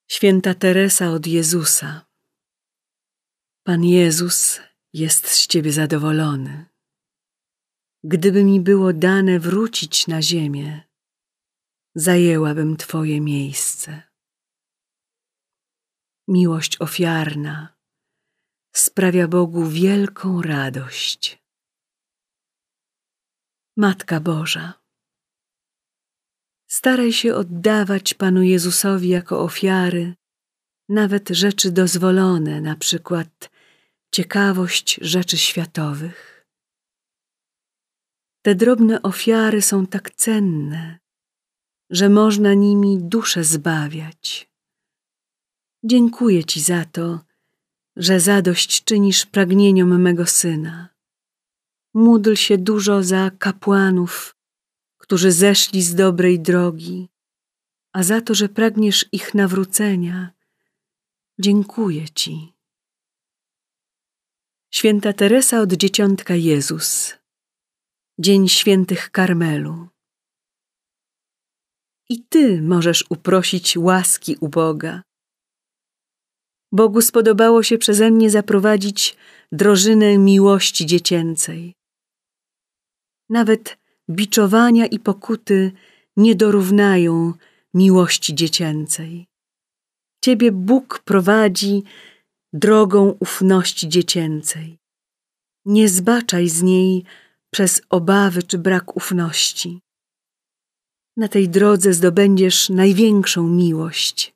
Święta Teresa od Jezusa. Pan Jezus jest z Ciebie zadowolony. Gdyby mi było dane wrócić na ziemię, zajęłabym Twoje miejsce. Miłość ofiarna sprawia Bogu wielką radość. Matka Boża, staraj się oddawać Panu Jezusowi jako ofiary nawet rzeczy dozwolone, na przykład ciekawość rzeczy światowych. Te drobne ofiary są tak cenne, że można nimi duszę zbawiać. Dziękuję Ci za to, że zadośćczynisz pragnieniom mego Syna. Módl się dużo za kapłanów, którzy zeszli z dobrej drogi, a za to, że pragniesz ich nawrócenia, dziękuję Ci. Święta Teresa od Dzieciątka Jezus. Dzień Świętych Karmelu. I Ty możesz uprosić łaski u Boga. Bogu spodobało się przeze mnie zaprowadzić drożynę miłości dziecięcej. Nawet biczowania i pokuty nie dorównają miłości dziecięcej. Ciebie Bóg prowadzi drogą ufności dziecięcej. Nie zbaczaj z niej przez obawy czy brak ufności. Na tej drodze zdobędziesz największą miłość.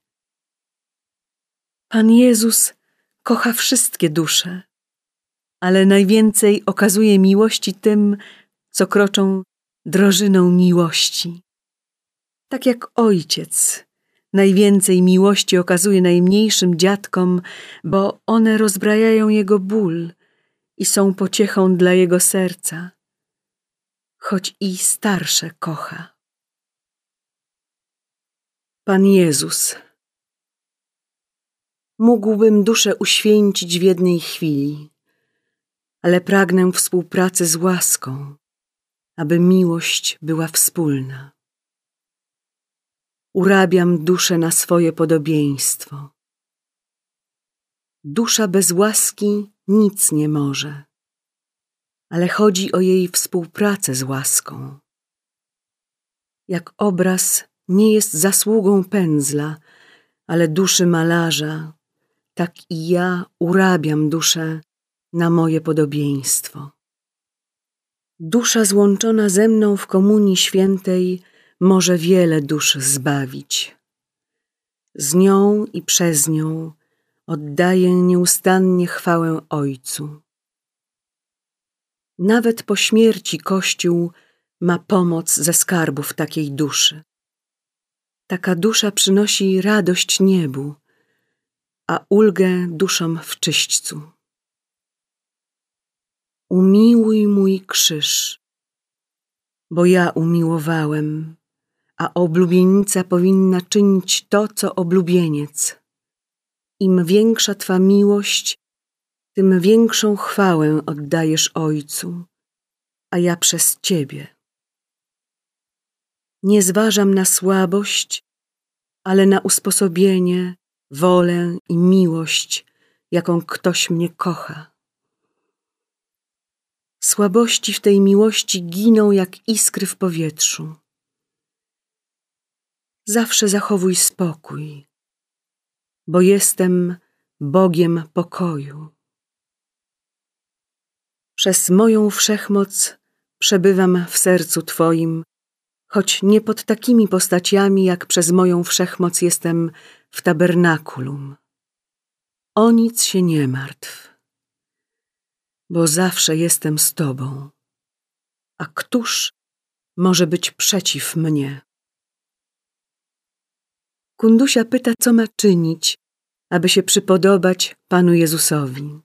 Pan Jezus kocha wszystkie dusze, ale najwięcej okazuje miłości tym, co kroczą drożyną miłości. Tak jak ojciec najwięcej miłości okazuje najmniejszym dziatkom, bo one rozbrajają jego ból i są pociechą dla jego serca, choć i starsze kocha. Pan Jezus. Mógłbym duszę uświęcić w jednej chwili, ale pragnę współpracy z łaską, aby miłość była wspólna. Urabiam duszę na swoje podobieństwo. Dusza bez łaski nic nie może, ale chodzi o jej współpracę z łaską. Jak obraz nie jest zasługą pędzla, ale duszy malarza, tak i ja urabiam duszę na moje podobieństwo. Dusza złączona ze mną w komunii świętej może wiele dusz zbawić. Z nią i przez nią oddaję nieustannie chwałę Ojcu. Nawet po śmierci Kościół ma pomoc ze skarbów takiej duszy. Taka dusza przynosi radość niebu, a ulgę duszom w czyśćcu. Umiłuj mój krzyż, bo ja umiłowałem, a oblubienica powinna czynić to, co oblubieniec. Im większa Twa miłość, tym większą chwałę oddajesz Ojcu, a ja przez Ciebie. Nie zważam na słabość, ale na usposobienie, wolę i miłość, jaką ktoś mnie kocha. Słabości w tej miłości giną jak iskry w powietrzu. Zawsze zachowuj spokój, bo jestem Bogiem pokoju. Przez moją wszechmoc przebywam w sercu Twoim, choć nie pod takimi postaciami, jak przez moją wszechmoc jestem w tabernakulum. O nic się nie martw, bo zawsze jestem z Tobą. A któż może być przeciw mnie? Kundusia pyta, co ma czynić, aby się przypodobać Panu Jezusowi.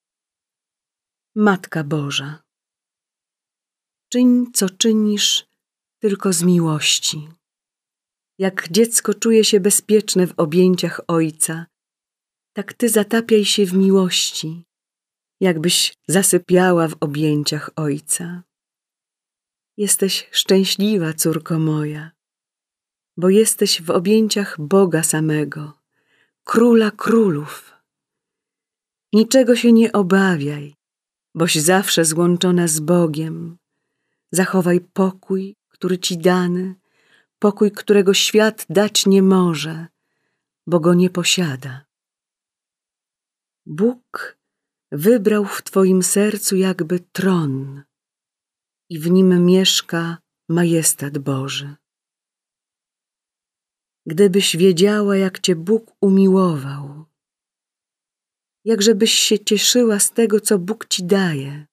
Matka Boża, czyń, co czynisz, tylko z miłości. Jak dziecko czuje się bezpieczne w objęciach Ojca, tak Ty zatapiaj się w miłości, jakbyś zasypiała w objęciach Ojca. Jesteś szczęśliwa, córko moja, bo jesteś w objęciach Boga samego, Króla królów. Niczego się nie obawiaj, boś zawsze złączona z Bogiem. Zachowaj pokój, który ci dany, pokój, którego świat dać nie może, bo go nie posiada. Bóg wybrał w twoim sercu jakby tron i w nim mieszka majestat Boży. Gdybyś wiedziała, jak cię Bóg umiłował, jakżebyś się cieszyła z tego, co Bóg ci daje.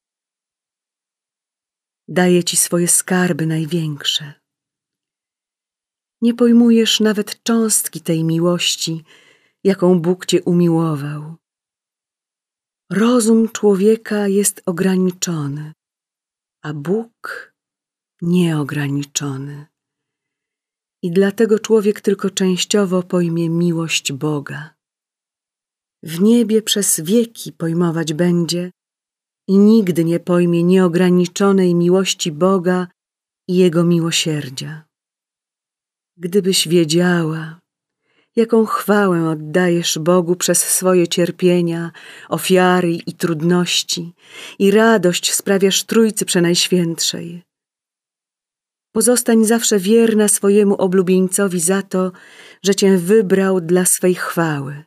Daje ci swoje skarby największe. Nie pojmujesz nawet cząstki tej miłości, jaką Bóg cię umiłował. Rozum człowieka jest ograniczony, a Bóg nieograniczony. I dlatego człowiek tylko częściowo pojmie miłość Boga. W niebie przez wieki pojmować będzie i nigdy nie pojmie nieograniczonej miłości Boga i Jego miłosierdzia. Gdybyś wiedziała, jaką chwałę oddajesz Bogu przez swoje cierpienia, ofiary i trudności i radość sprawiasz Trójcy Przenajświętszej. Pozostań zawsze wierna swojemu oblubieńcowi za to, że cię wybrał dla swej chwały.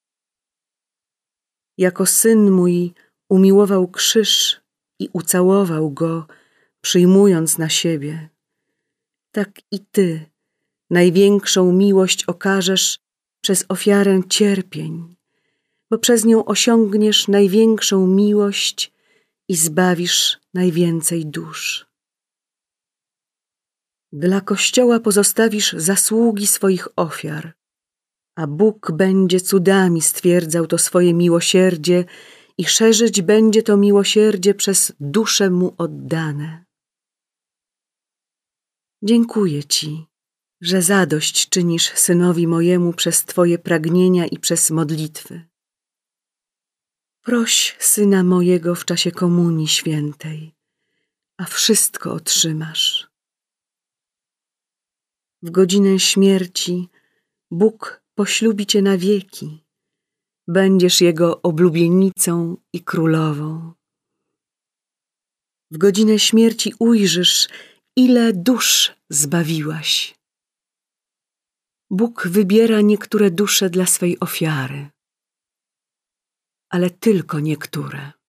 Jako Syn mój umiłował krzyż i ucałował go, przyjmując na siebie, tak i ty największą miłość okażesz przez ofiarę cierpień, bo przez nią osiągniesz największą miłość i zbawisz najwięcej dusz. Dla Kościoła pozostawisz zasługi swoich ofiar, a Bóg będzie cudami stwierdzał to swoje miłosierdzie i szerzyć będzie to miłosierdzie przez dusze Mu oddane. Dziękuję Ci, że zadość czynisz Synowi mojemu przez Twoje pragnienia i przez modlitwy. Proś Syna mojego w czasie Komunii Świętej, a wszystko otrzymasz. W godzinę śmierci Bóg poślubi cię na wieki. Będziesz Jego oblubienicą i królową. W godzinę śmierci ujrzysz, ile dusz zbawiłaś. Bóg wybiera niektóre dusze dla swej ofiary, ale tylko niektóre.